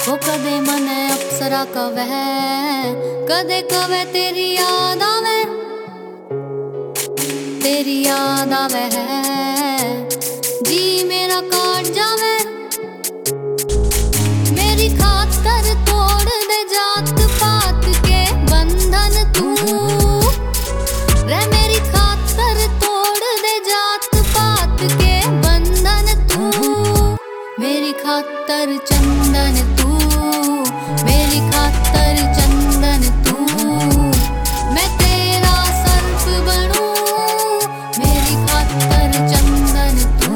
वो कदे मने अप्सरा कवे, कदे कवे तेरी याद आवे, तेरी याद आवे जी मेरा काट जावे। मेरी खातर तोड़ दे जात पात के बंधन तू रे, मेरी खातर तोड़ दे जात पात के बंधन तू। मेरी खातर चंदन तू, मेरी खातर चंदन तू। मैं तेरा सर्प बनूं, मेरी खातर चंदन तू।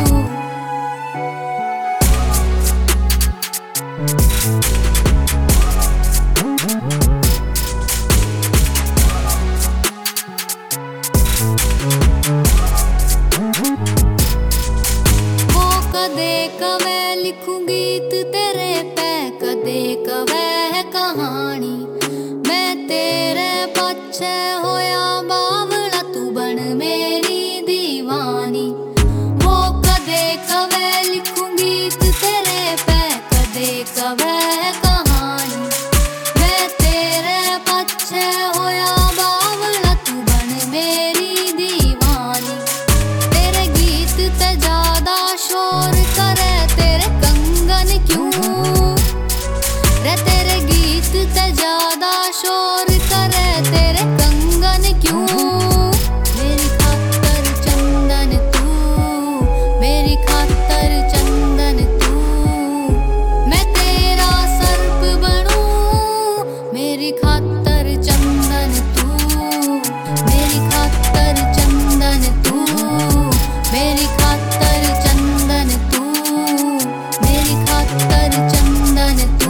वो कदे कवे लिखूं गीत तेरे पे, कदे कवे है कहानी। मैं तेरे पीछे होया बावला, तू बन मेरी दीवानी। वो कदे कवे लिखूं गीत तेरे पे, कदे कवे है कहानी। मैं तेरे पीछे होया बावला, तू बन मेरी दीवानी। तेरे गीत ते ज्यादा शोर करे तेरे कंगन क्यों रे, तेरे गीत ते ज्यादा शोर करे तेरे कंगन क्यों। मेरी खातर चंदन तू, मेरी खातर चंदन तू। मैं तेरा सर्प बनूं, मेरी खातर चंदन तू, मेरी खातर चंदन तू, मेरी खातर चंदन तू, मेरी खातर चंदन तू।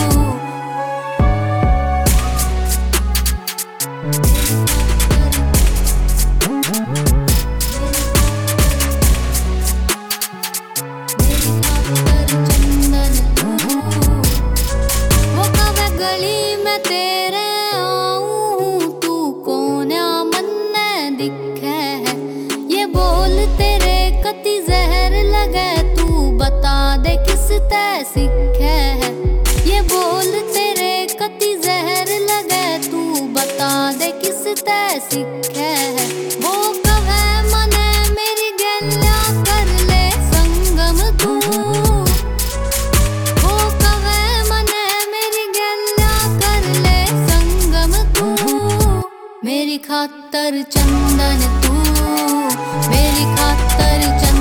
वो कवे गली में तेरे आऊं, तू कोन्या मन्ने दिखे है। ये बोल तेरे कति जहर लगे, तू बता दे किस ते सीखे है। ये बोल तेरे कति जहर लगे, तू बता दे किस ते सीखे है। वो कवे मने मेरी गैल्या कर ले संगम तू, वो कवे मने मेरी गैल्या कर ले संगम तू। मेरी खातर चंदन तू, मेरी खातर